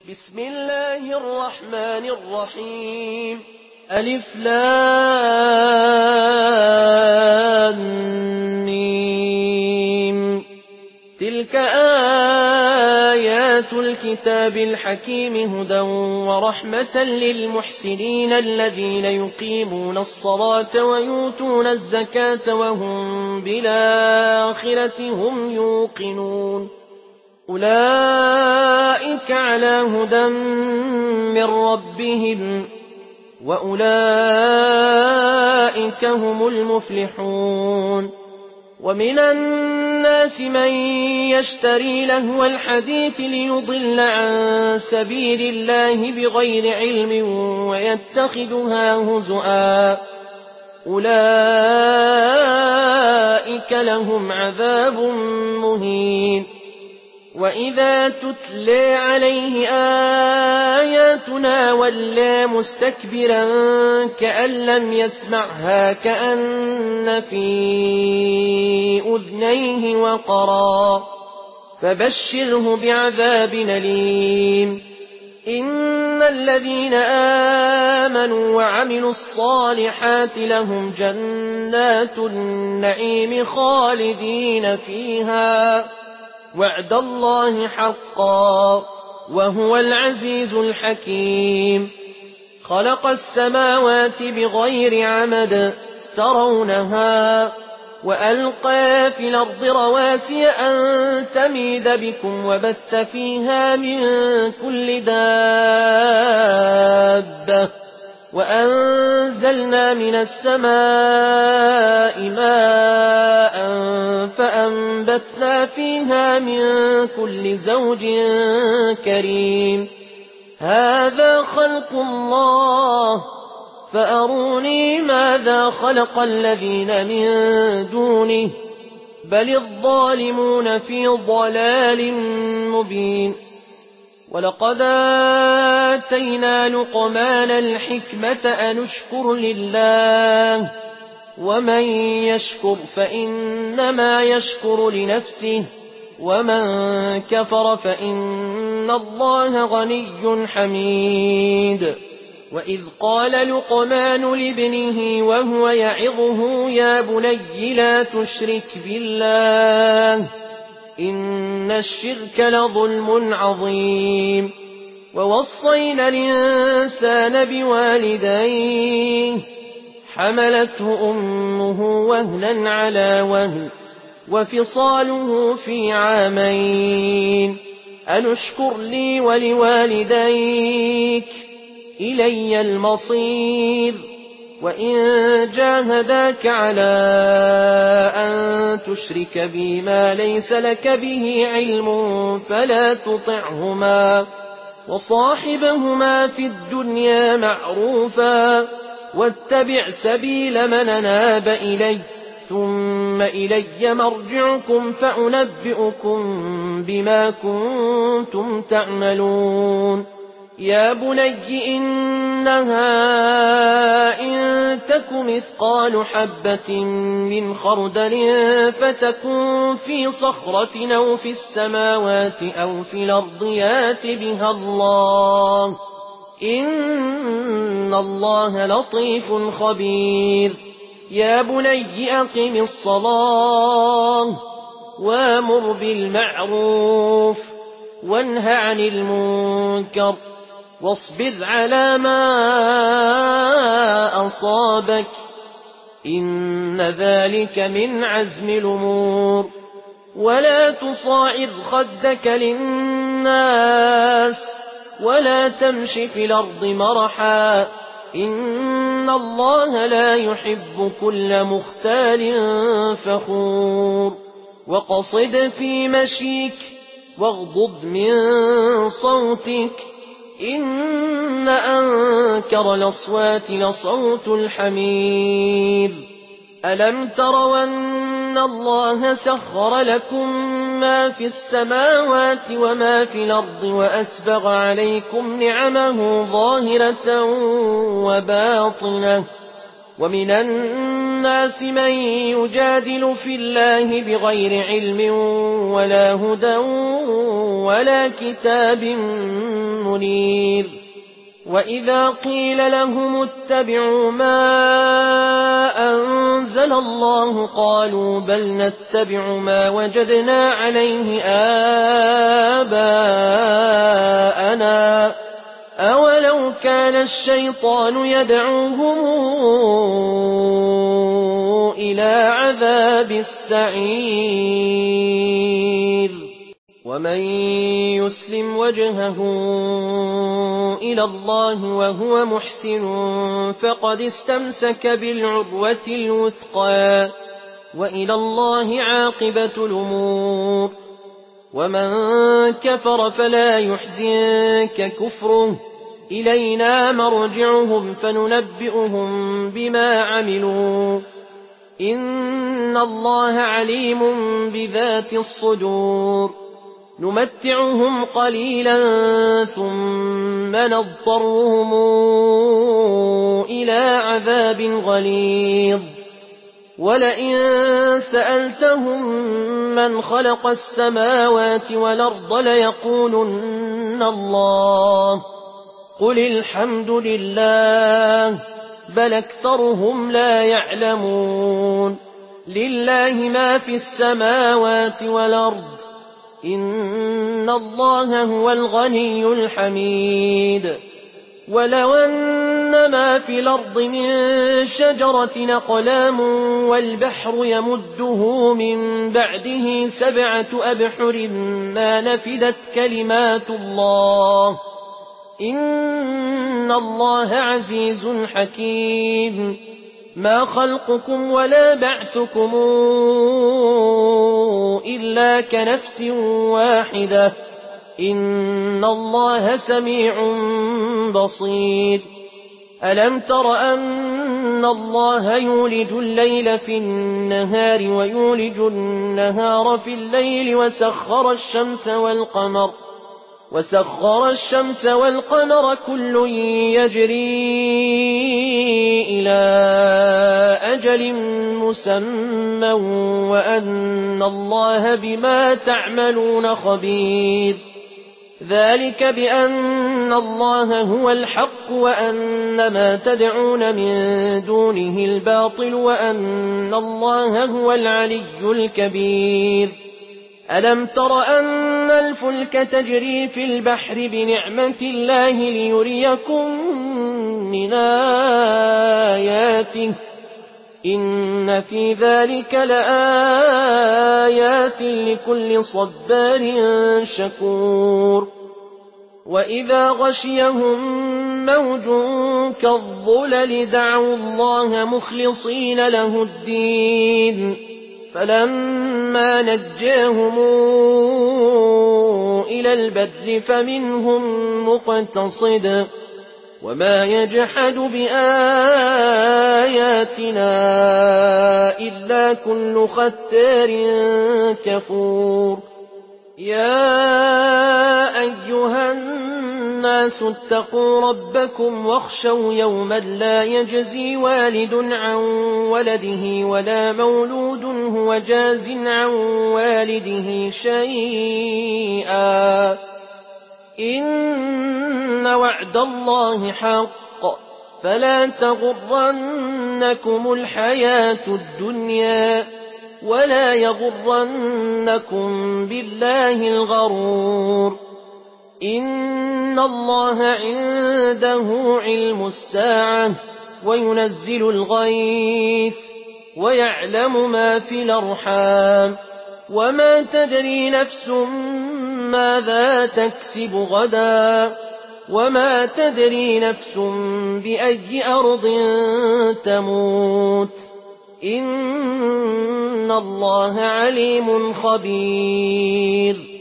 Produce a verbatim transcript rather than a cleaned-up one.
بسم الله الرحمن الرحيم ألف لام ميم تلك آيات الكتاب الحكيم هدى ورحمة للمحسنين الذين يقيمون الصلاة ويؤتون الزكاة وهم بالآخرة هم يوقنون أولئك على هدى من ربهم وأولئك هم المفلحون ومن الناس من يشتري لهو الحديث ليضل عن سبيل الله بغير علم ويتخذها هزؤا أولئك لهم عذاب مهين وإذا تتلى عليه آياتنا ولى مستكبرا كأن لم يسمعها كأن في أذنيه وقرا فبشره بعذاب أليم إن الذين آمنوا وعملوا الصالحات لهم جنات النعيم خالدين فيها وعد الله حقا وهو العزيز الحكيم خلق السماوات بغير عمد ترونها وألقى في الأرض رواسي أن تميد بكم وبث فيها من كل دابة وأنزلنا من السماء ماء فأنبتنا فيها من كل زوج كريم هذا خلق الله فأروني ماذا خلق الذين من دونه بل الظالمون في ضلال مبين ولقد آتينا لقمان الحكمة أن اشكر لله ومن يشكر فإنما يشكر لنفسه ومن كفر فإن الله غني حميد وإذ قال لقمان لابنه وهو يعظه يا بني لا تشرك بالله إن الشرك لظلم عظيم ووصينا الإنسان بوالديه حملته أمه وهنا على وهن وفصاله في عامين أن اشكر لي ولوالديك إلي المصير وإن جاهداك على أن تشرك بي ما ليس لك به علم فلا تطعهما وصاحبهما في الدنيا معروفا واتبع سبيل من أناب إلي ثم إلي مرجعكم فأنبئكم بما كنتم تعملون يا بني إنها إن تك مثقال حبة من خردل فتكن في صخرة أو في السماوات أو في الأرض يات بها الله إن الله لطيف خبير يا بني أقم الصلاة وامر بالمعروف وانه عن المنكر واصبر على ما أصابك إن ذلك من عزم الأمور ولا تصاعر خدك للناس ولا تمش في الأرض مرحا إن الله لا يحب كل مختال فخور وقصد في مشيك واغضض من صوتك إن أنكر الأصوات لصوت الحمير ألم تروا أن الله سخر لكم ما في السماوات وما في الأرض وأسبغ عليكم نعمه ظاهرة وباطنة ومن الناس من يجادل في الله بغير علم ولا هدى ولا كتاب منير وإذا قيل لهم اتبعوا ما أنزل الله قالوا بل نتبع ما وجدنا عليه آباءنا أولو كان الشيطان يدعوهم إلى عذاب السعير ومن يسلم وجهه إلى الله وهو محسن فقد استمسك بالعروة الوثقى وإلى الله عاقبة الأمور ومن كفر فلا يحزنك كفره إلينا مرجعهم فننبئهم بما عملوا إن الله عليم بذات الصدور نمتعهم قليلا ثم نضطرهم إلى عذاب غليظ ولئن سألتهم من خلق السماوات والأرض ليقولن الله قل الحمد لله بل أكثرهم لا يعلمون لله ما في السماوات والأرض إن الله هو الغني الحميد ولو أن ما في الأرض من شجرة أقلام والبحر يمده من بعده سبعة أبحر ما نفدت كلمات الله إن الله عزيز حكيم ما خلقكم ولا بعثكم إلا كنفس واحدة إن الله سميع بصير ألم تر أن الله يولج الليل في النهار ويولج النهار في الليل وسخر الشمس والقمر وسخر الشمس والقمر كل يجري إلى أجل مسمى وأن الله بما تعملون خبير ذلك بأن الله هو الحق وأن ما تدعون من دونه الباطل وأن الله هو العلي الكبير ألم تر أن الفلك تجري في البحر بنعمة الله ليريكم من آياته إن في ذلك لآيات لكل صبار شكور وإذا غشيهم موج كالظلل دعوا الله مخلصين له الدين فلما نجاهم إلى البر فمنهم مقتصد وما يجحد بآياتنا إلا كل ختار كفور يا أيها الناس اتقوا ربكم واخشوا يوما لا يجزي والد عن ولده ولا مولود هو جاز عن والده شيئا إن وعد الله حق فلا تغرنكم الحياة الدنيا ولا يغرنكم بالله الغرور إن الله عنده علم الساعة وينزل الغيث ويعلم ما في الأرحام وما تدري نفس ماذا تكسب غدا وما تدري نفس بأي أرض تموت إن الله عليم خبير